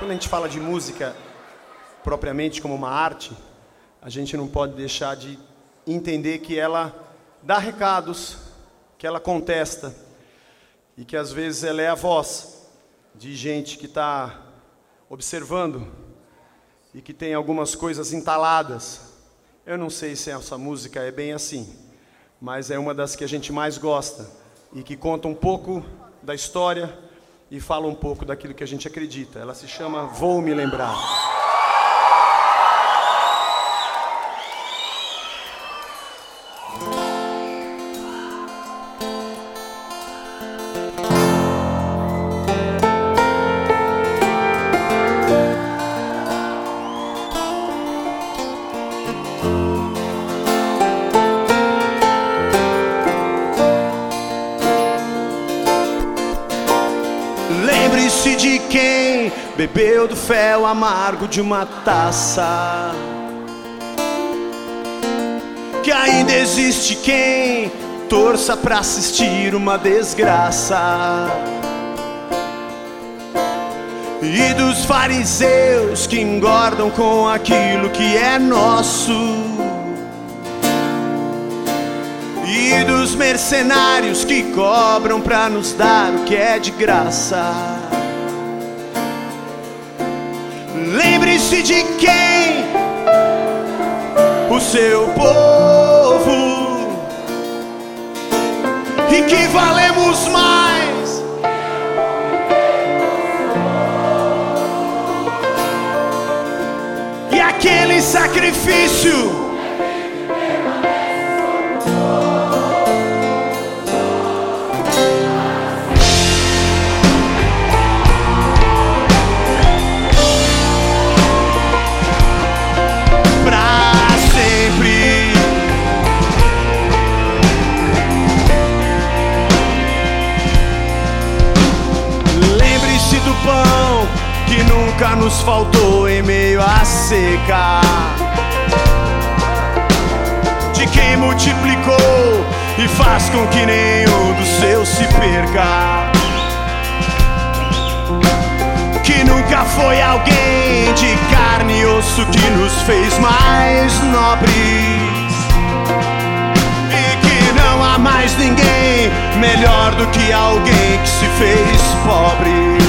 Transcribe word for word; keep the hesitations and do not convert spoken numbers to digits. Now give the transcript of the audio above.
Quando a gente fala de música propriamente como uma arte, a gente não pode deixar de entender que ela dá recados, que ela contesta e que às vezes ela é a voz de gente que está observando e que tem algumas coisas entaladas. Eu não sei se essa música é bem assim, mas é uma das que a gente mais gosta e que conta um pouco da história e fala um pouco daquilo que a gente acredita. Ela se chama Vou Me Lembrar. Lembre-se de quem bebeu do fel amargo de uma taça, que ainda existe quem torça pra assistir uma desgraça, e dos fariseus que engordam com aquilo que é nosso, e dos mercenários que cobram pra nos dar o que é de graça. Lembre-se de quem? O seu povo, e que valemos mais e aquele sacrifício pão que nunca nos faltou em meio à seca, de quem multiplicou e faz com que nenhum dos seus se perca, que nunca foi alguém de carne e osso que nos fez mais nobres, e que não há mais ninguém melhor do que alguém que se fez pobre.